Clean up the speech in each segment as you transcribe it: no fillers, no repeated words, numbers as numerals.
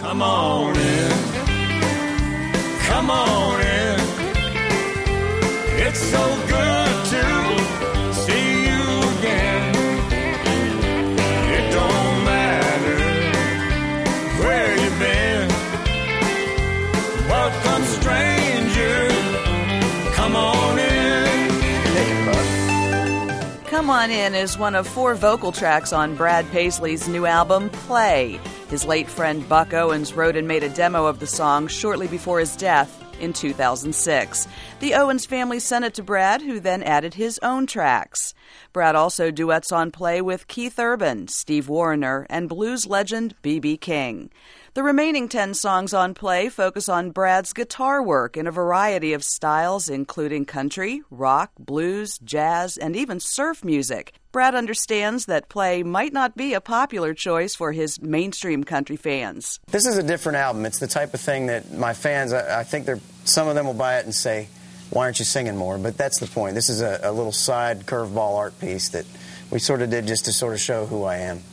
Come on in. Come on in. It's so good to see you again. It don't matter where you've been. Welcome, stranger. Come on in. Hey, bud. Come On In is one of 4 vocal tracks on Brad Paisley's new album, Play. His late friend Buck Owens wrote and made a demo of the song shortly before his death in 2006. The Owens family sent it to Brad, who then added his own tracks. Brad also duets on Play with Keith Urban, Steve Wariner, and blues legend B.B. King. The remaining 10 songs on Play focus on Brad's guitar work in a variety of styles, including country, rock, blues, jazz, and even surf music. Brad understands that Play might not be a popular choice for his mainstream country fans. This is a different album. It's the type of thing that my fans, I think some of them will buy it and say, why aren't you singing more? But that's the point. This is a little side curveball art piece that we sort of did just to sort of show who I am.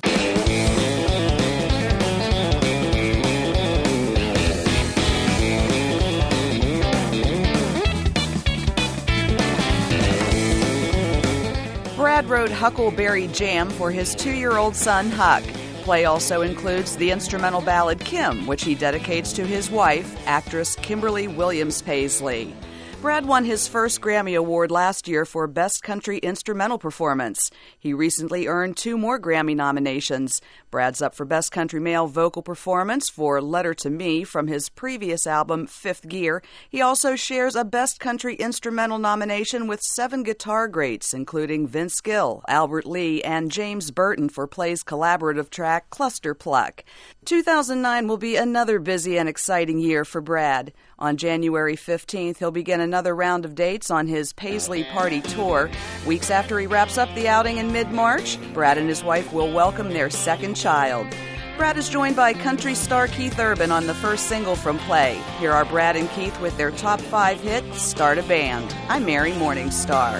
Brad wrote Huckleberry Jam for his 2-year-old son, Huck. Play also includes the instrumental ballad Kim, which he dedicates to his wife, actress Kimberly Williams Paisley. Brad won his first Grammy Award last year for Best Country Instrumental Performance. He recently earned 2 more Grammy nominations. Brad's up for Best Country Male Vocal Performance for Letter to Me from his previous album, Fifth Gear. He also shares a Best Country Instrumental nomination with 7 guitar greats, including Vince Gill, Albert Lee, and James Burton for Play's collaborative track, Cluster Pluck. 2009 will be another busy and exciting year for Brad. On January 15th, he'll begin another round of dates on his Paisley Party Tour. Weeks after he wraps up the outing in mid-March, Brad and his wife will welcome their second child. Brad is joined by country star Keith Urban on the first single from Play. Here are Brad and Keith with their top 5 hit, Start a Band. I'm Mary Morningstar.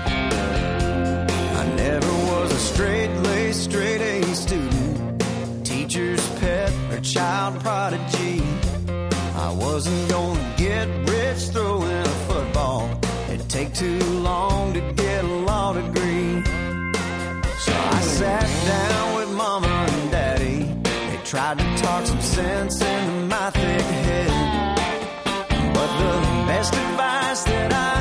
I never was a straight-laced, straight-A student, teacher's pet or child prodigy. I wasn't gonna get rich throwing a football. It'd take too long to get a law degree. So I sat down with Mama and Daddy. They tried to talk some sense into my thick head. But the best advice that I